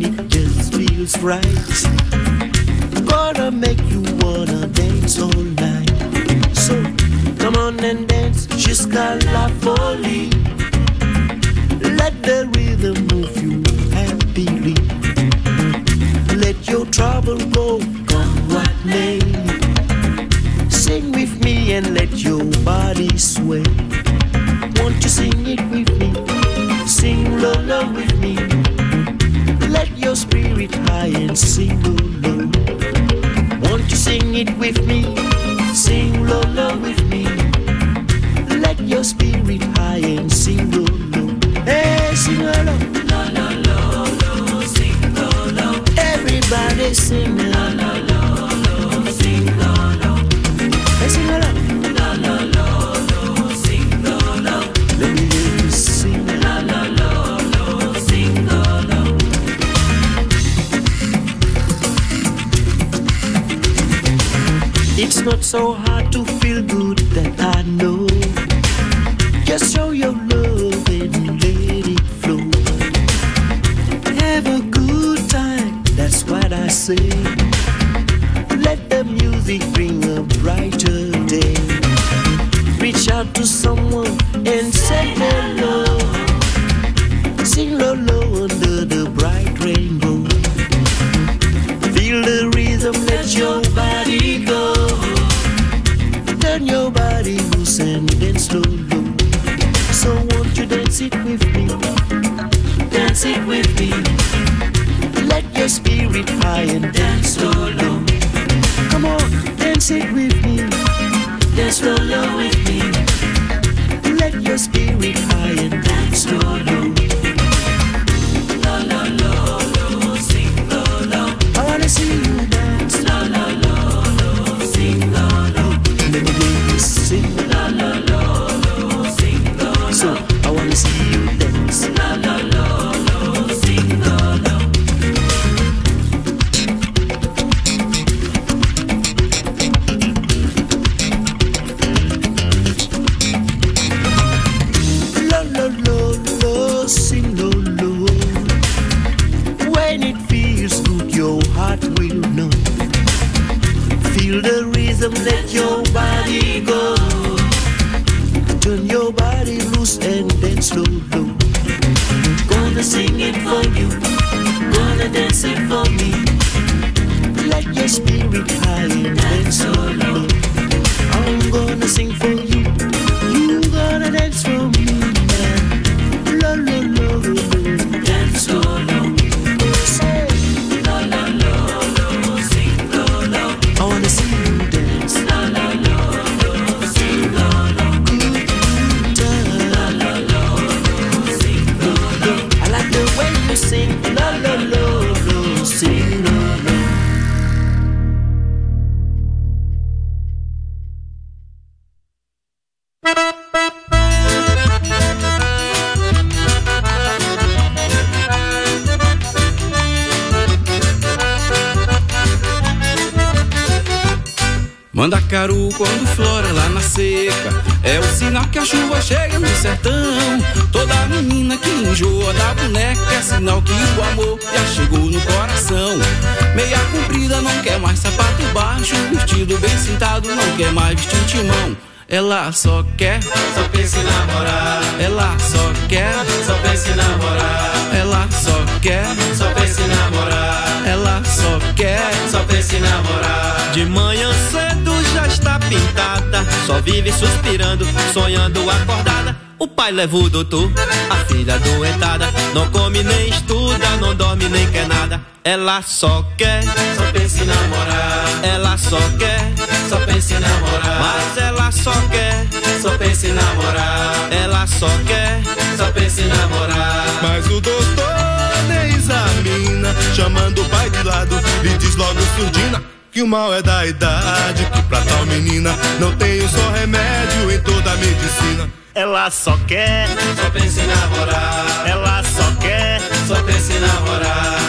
and it just feels right. Gonna make you wanna dance all night. So come on and dance, jusqu'à la folie. Let the rhythm move you happily. Let your trouble go, come what may. Sing with me and let your body sway. Won't you sing it with me? Sing low, low with me. Let your spirit high and sing low, low. Won't you sing it with me? Sing low, low with me. Let your spirit high and sing low, low. Hey, sing low, low. Low, low, low, low. Sing low, low. Everybody sing low, low, low, low. Sing low, low. Hey, sing low, low. Low, low, low, low. Sing low, low. Let me hear you sing low, low, low, low. Sing low, low. It's not so hard to feel good, that I know. Just show your love and let it flow. Have a good time, that's what I say. Let the music bring a brighter day. Reach out to someone and say hello. Sing low, low under the bright rainbow. Feel the rhythm, let your body go. Turn your body loose and dance slow, low. So won't you dance it with me? Dance it with me. Let your spirit high and dance slow, low. Come on, dance it with me. Dance slow, low with me. Let your spirit high and dance slow, low. Low, low, low, low, sing low, low. I wanna see you dance. Low, low, low, low, sing low, low. Let me hear you sing. Low, low, low, low, sing low, low. So I wanna see you dance. Low, low, low, low, sing low, low. Low, low, low, low, sing low, low. When it feels good, your heart will know. Feel the rhythm, let your body go. Turn your body loose and dance slow, low. Gonna sing it for you, gonna dance it for me. Let your spirit high and dance so low. I'm gonna sing for you, you gonna dance for me. Low, low, low, low, dance so low. Say, low, low, low, low, sing low, low. I wanna see you dance. Low, low, low, low, sing low, low. Good time. Low, low, low, low, sing low, low. I like the way you sing. Low, low, low, low, sing low, low. Mandacaru quando flora lá na seca é o sinal que a chuva chega no sertão. Toda menina que enjoa da boneca é sinal que o amor já chegou no coração. Meia comprida não quer mais sapato baixo, vestido bem sentado não quer mais vestir timão. Ela só quer, só pensa em namorar. ela só quer, Só pensa em namorar. ela só quer, Só pensa em namorar. ela só quer. Só pensa em namorar. De manhã cedo já está pintada, só vive suspirando, sonhando acordada. O pai leva o doutor, a filha doentada, não come nem estuda, não dorme nem quer nada. Ela só quer, Só pensa em namorar. ela só quer, Só pensa em namorar. mas ela só quer, Só pensa em namorar. ela só quer. Só pensa em namorar. Mas o doutor nem examina, chamando o pai de lado, lhe diz logo surdina que o mal é da idade, que pra tal menina não tem um só remédio em toda a medicina. Ela só quer, Só pensa em namorar. ela só quer, Só pensa em namorar.